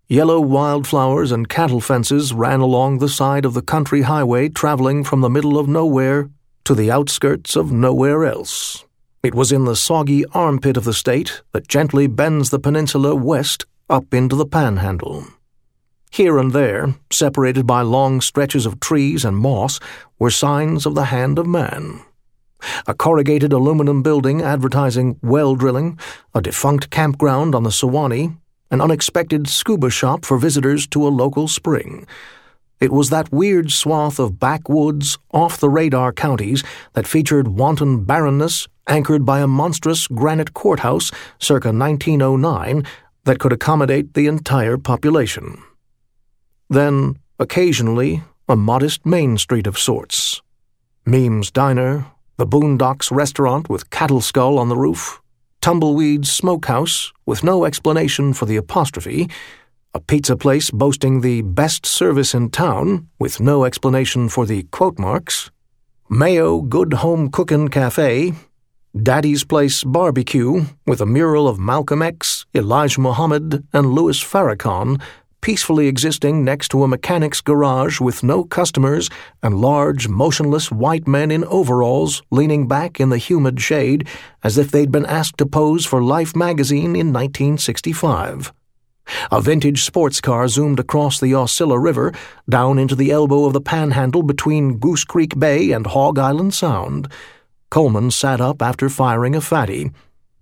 Yellow wildflowers and cattle fences ran along the side of the country highway traveling from the middle of nowhere to the outskirts of nowhere else. It was in the soggy armpit of the state that gently bends the peninsula west up into the Panhandle. Here and there, separated by long stretches of trees and moss, were signs of the hand of man. A corrugated aluminum building advertising well drilling, a defunct campground on the Suwannee, an unexpected scuba shop for visitors to a local spring. It was that weird swath of backwoods, off-the-radar counties that featured wanton barrenness anchored by a monstrous granite courthouse circa 1909 that could accommodate the entire population. Then, occasionally, a modest main street of sorts. Meem's Diner, the Boondocks restaurant with cattle skull on the roof, Tumbleweed's Smokehouse with no explanation for the apostrophe, a pizza place boasting the best service in town with no explanation for the quote marks, Mayo Good Home Cookin' Cafe, Daddy's Place Barbecue with a mural of Malcolm X, Elijah Muhammad, and Louis Farrakhan peacefully existing next to a mechanic's garage with no customers and large, motionless white men in overalls leaning back in the humid shade as if they'd been asked to pose for Life magazine in 1965. A vintage sports car zoomed across the Osceola River down into the elbow of the Panhandle between Goose Creek Bay and Hog Island Sound. Coleman sat up after firing a fatty.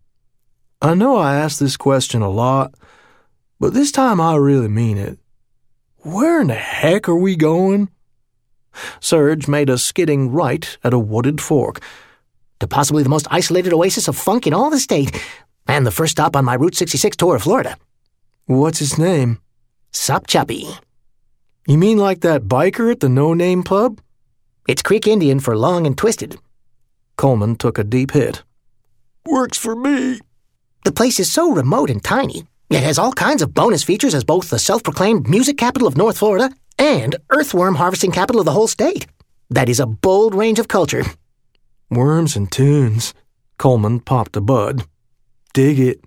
I know I ask this question a lot, but this time I really mean it. Where in the heck are we going? Serge made a skidding right at a wooded fork. To possibly the most isolated oasis of funk in all the state, and the first stop on my Route 66 tour of Florida. What's its name? Sop Choppy. You mean like that biker at the no-name pub? It's Creek Indian for long and twisted. Coleman took a deep hit. Works for me. The place is so remote and tiny. It has all kinds of bonus features as both the self-proclaimed music capital of North Florida and earthworm harvesting capital of the whole state. That is a bold range of culture. Worms and tunes. Coleman popped a bud. Dig it.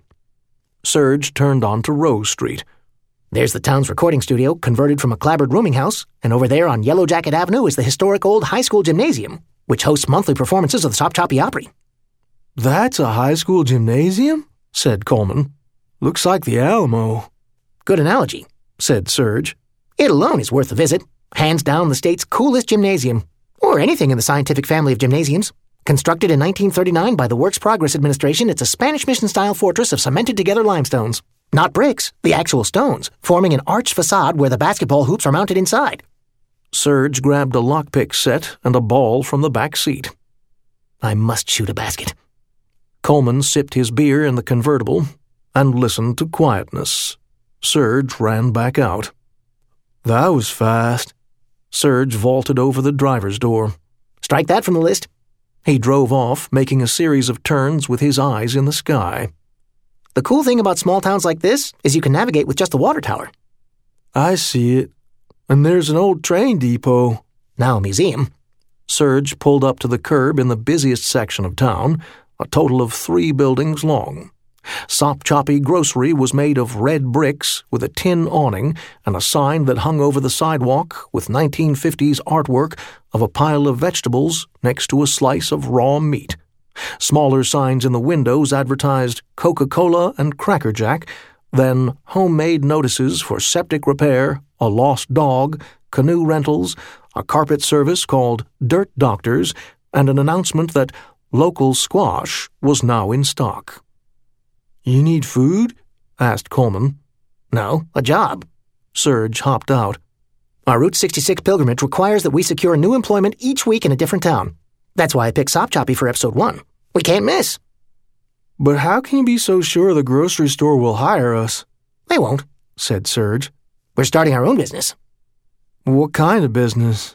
Serge turned on to Rose Street. There's the town's recording studio, converted from a clapboard rooming house, and over there on Yellow Jacket Avenue is the historic old high school gymnasium, which hosts monthly performances of the Sop Choppy Opry. That's a high school gymnasium? Said Coleman. Looks like the Alamo. Good analogy, said Serge. It alone is worth a visit. Hands down the state's coolest gymnasium, or anything in the scientific family of gymnasiums. Constructed in 1939 by the Works Progress Administration, it's a Spanish Mission-style fortress of cemented-together limestones. Not bricks, the actual stones, forming an arched facade where the basketball hoops are mounted inside. Serge grabbed a lockpick set and a ball from the back seat. I must shoot a basket. Coleman sipped his beer in the convertible and listened to quietness. Serge ran back out. That was fast. Serge vaulted over the driver's door. Strike that from the list. He drove off, making a series of turns with his eyes in the sky. The cool thing about small towns like this is you can navigate with just the water tower. I see it. And there's an old train depot. Now a museum. Serge pulled up to the curb in the busiest section of town, a total of 3 buildings long. Sop Choppy Grocery was made of red bricks with a tin awning and a sign that hung over the sidewalk with 1950s artwork of a pile of vegetables next to a slice of raw meat. Smaller signs in the windows advertised Coca-Cola and Cracker Jack, then homemade notices for septic repair, a lost dog, canoe rentals, a carpet service called Dirt Doctors, and an announcement that local squash was now in stock. You need food? Asked Coleman. No, a job. Serge hopped out. Our Route 66 pilgrimage requires that we secure new employment each week in a different town. That's why I picked Sop Choppy for episode 1. We can't miss. But how can you be so sure the grocery store will hire us? They won't, said Serge. We're starting our own business. What kind of business?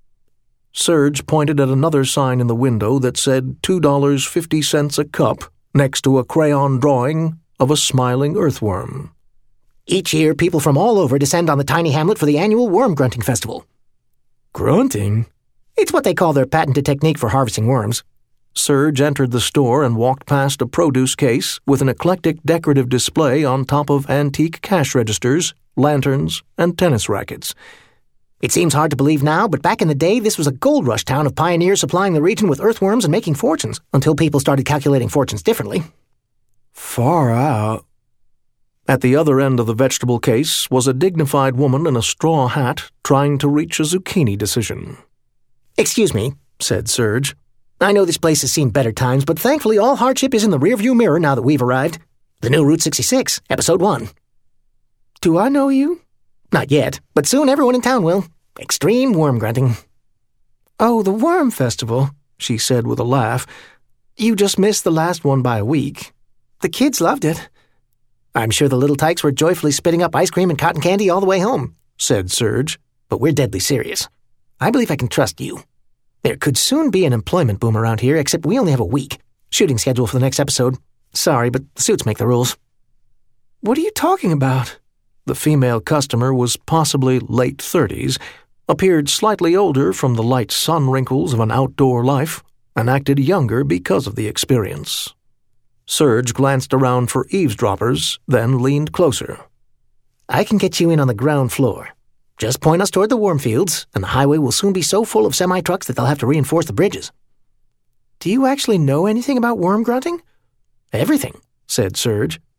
Serge pointed at another sign in the window that said $2.50 a cup next to a crayon drawing of a smiling earthworm. Each year, people from all over descend on the tiny hamlet for the annual Worm Grunting Festival. Grunting? It's what they call their patented technique for harvesting worms. Serge entered the store and walked past a produce case with an eclectic decorative display on top of antique cash registers, lanterns, and tennis rackets. It seems hard to believe now, but back in the day, this was a gold rush town of pioneers supplying the region with earthworms and making fortunes, until people started calculating fortunes differently. Far out. At the other end of the vegetable case was a dignified woman in a straw hat trying to reach a zucchini decision. "Excuse me," said Serge. "I know this place has seen better times, but thankfully all hardship is in the rearview mirror now that we've arrived. The new Route 66, Episode 1. "Do I know you?" "Not yet, but soon everyone in town will. Extreme worm grunting." "Oh, the Worm Festival," she said with a laugh. "You just missed the last one by a week. The kids loved it." "I'm sure the little tykes were joyfully spitting up ice cream and cotton candy all the way home," said Serge. "But we're deadly serious. I believe I can trust you. There could soon be an employment boom around here, except we only have a week. Shooting schedule for the next episode. Sorry, but the suits make the rules." "What are you talking about?" The female customer was possibly late 30s, appeared slightly older from the light sun wrinkles of an outdoor life, and acted younger because of the experience. Serge glanced around for eavesdroppers, then leaned closer. "I can get you in on the ground floor. Just point us toward the worm fields, and the highway will soon be so full of semi-trucks that they'll have to reinforce the bridges." "Do you actually know anything about worm grunting?" "Everything," said Serge.